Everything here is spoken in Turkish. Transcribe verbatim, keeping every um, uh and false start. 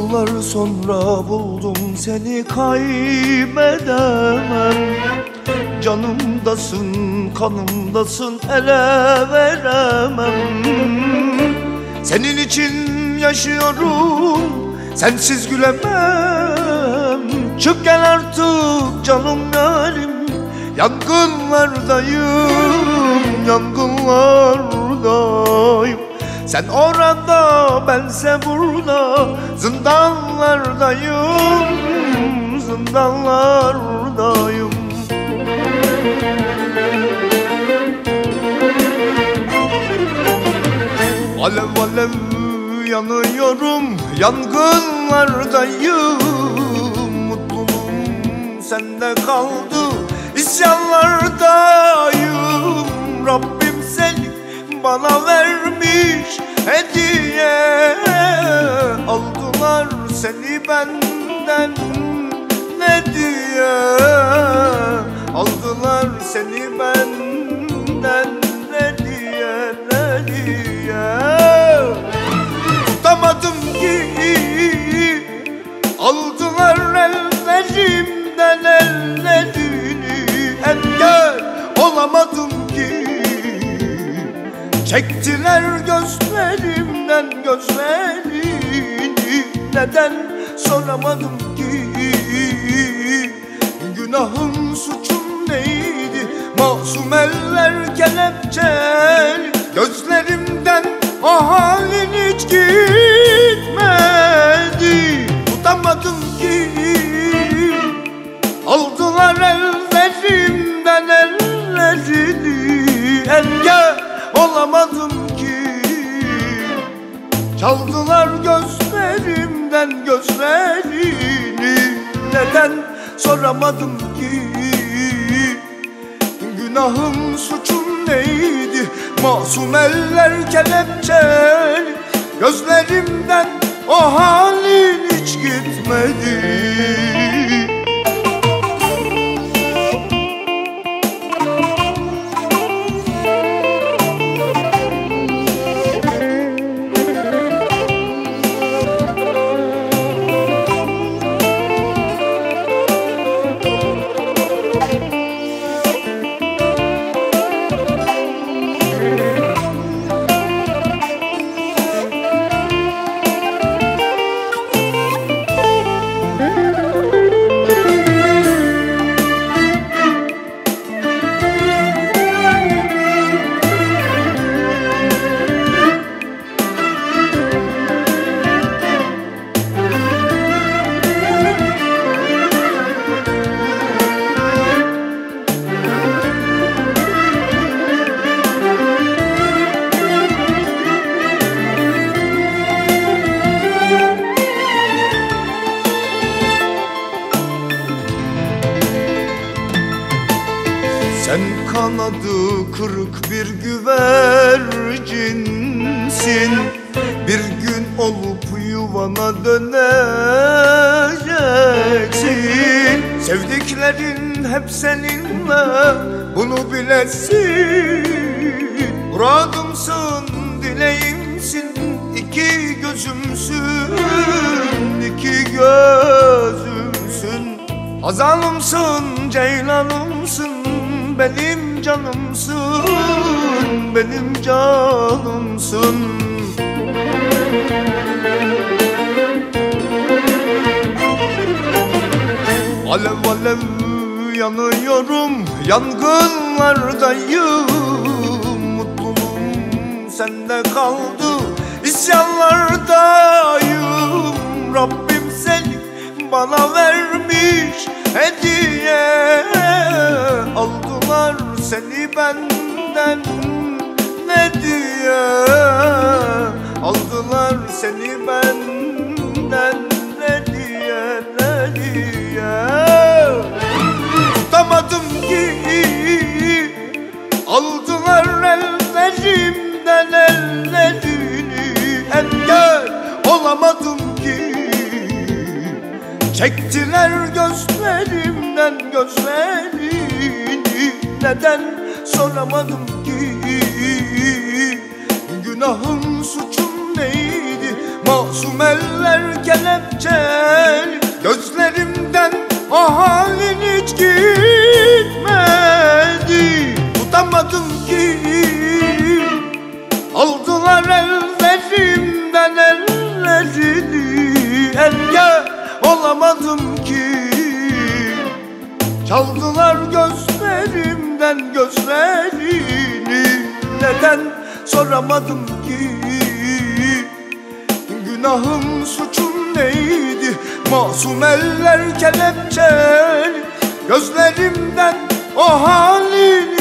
Yıllar sonra buldum seni, kaybedemem. Canımdasın, kanımdasın, ele veremem. Senin için yaşıyorum, sensiz gülemem. Çık gel artık canım yarim, yangınlardayım, yangınlardayım. Sen orada, bense burada, zindanlardayım, zindanlardayım. Alev alev yanıyorum, yangınlardayım. Mutluluğum sende kaldı, isyanlardayım. Rabbim seni bana vermiş hediye, aldılar seni benden ne diye, aldılar seni benden ne diye, ne diye. Tutamadım ki, aldılar ellerimden ellerini, engel olamadım ki. Çektiler gözlerimden gözlerini, neden soramadım ki. Günahım suçum neydi, masum eller kelepçeli. Gözlerimden o halin hiç gitmedi. Tutamadım ki, aldılar ellerimden ellerini, engel olamadım ki. Çaldılar gözlerimden gözlerini, neden soramadım ki. Günahım suçum neydi, masum eller kelepçeli. Gözlerimden o halin hiç gitmedi. Sen kanadı kırık bir güvercinsin. Bir gün olup yuvana döneceksin. Sevdiklerin hep seninle, bunu bilesin. Muradımsın, dileğimsin, iki gözümsün, iki gözümsün. Hazalımsın, ceylanımsın, benim canımsın, benim canımsın. Alev alev yanıyorum, yangınlardayım. Mutluluğum sende kaldı, isyanlardayım. Rabbim seni bana vermiş hediye, aldılar seni benden ne diye, aldılar seni benden ne diye, ne diye. Tutamadım ki, aldılar ellerimden ellerini, engel olamadım ki. Çektiler gözlerimden gözlerini, neden soramadım ki. Günahım suçum neydi, masum Masum eller kelepçeli, gözlerimden o halin hiç gitmedi. Tutamadım ki, aldılar ellerimden ellerini. Engel olamadım ki, çaldılar gözlerimden gözlerini. Neden soramadım ki, günahım suçum neydi? Masum eller kelepçeli, gözlerimden o halini